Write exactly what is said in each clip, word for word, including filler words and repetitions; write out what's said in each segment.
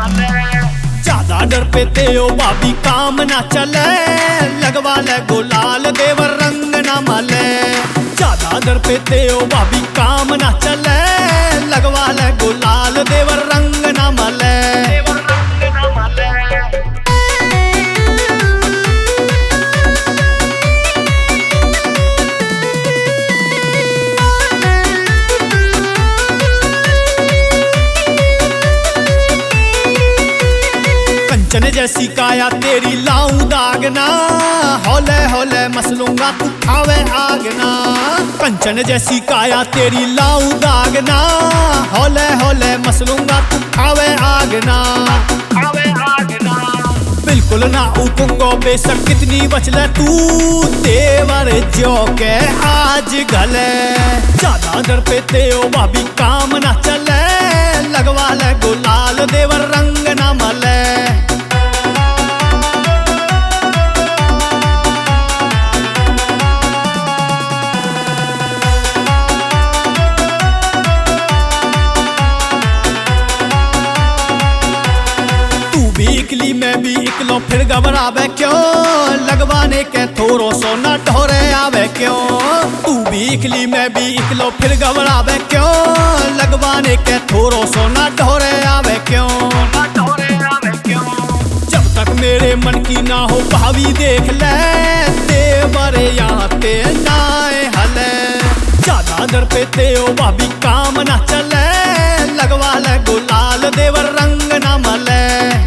ज्यादा डर पे ते ओ भाभी काम ना चले, लगवा ले गुलाल देवर रंग ना मले। ज्यादा डर पे ते ओ भाभी काम ना चले, लगवा ले गुलाल देवर रंग ना मले। कंचन जैसी काया तेरी लाऊं दागना, हौले हौले मसलूंगा तू खावे आगना। कंचन जैसी काया तेरी लाऊं दागना, हौले हौले मसलूंगा तू खावे आगना। बिल्कुल ना उठूंगो बेशक कितनी बचले तू, तेवर जो के आज गले। ज्यादा डर पे ते ओ भाभी काम ना चले, लगवा ले गुलाल देवर रंग ना मले। इकली में भी इकलो फिर घबरावे क्यों, लगवाने के थोरो सोना ढोरे आवे क्यों। तू भी इकली में भी इकलो फिर घबरावे क्यों, लगवाने के थोरो सोना ढोरे आवे क्यों। जब तक मेरे मन की ना हो भावी देख ले, तेवर यहाँ ते नाए हले। ज्यादा डर पे ते ओ भाभी काम ना चले, लगवा ले गुलाल देवर रंग ना मले।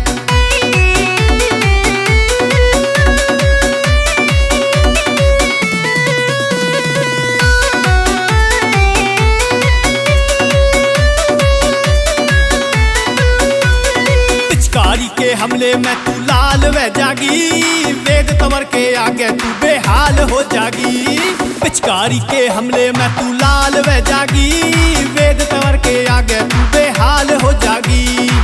पिचकारी के हमले में तू लाल वह जागी, वेद तंवर के आगे तू बेहाल हो जागी। पिचकारी के हमले में तू लाल वह जागी, वेद तंवर के आगे तू बेहाल हो जागी।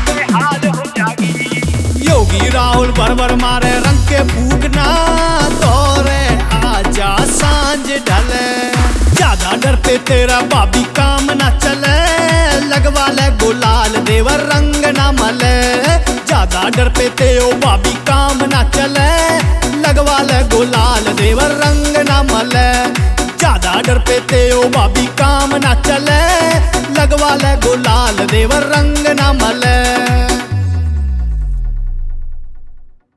योगी राहुल बरबर मारे रंग के फूकना, तोरे आजा सांझ ढले। ज्यादा डर पे तेरा भाभी काम ना चले, लगवा ले गुलाल देवर रंग ना मले। ज्यादा डर पे ते ओ भाभी काम ना चले, लगवा ले गुलाल देवर रंग ना मले। ज्यादा डर पे ते ओ भाभी काम ना चले, लगवा ले गुलाल देवर रंग ना मले।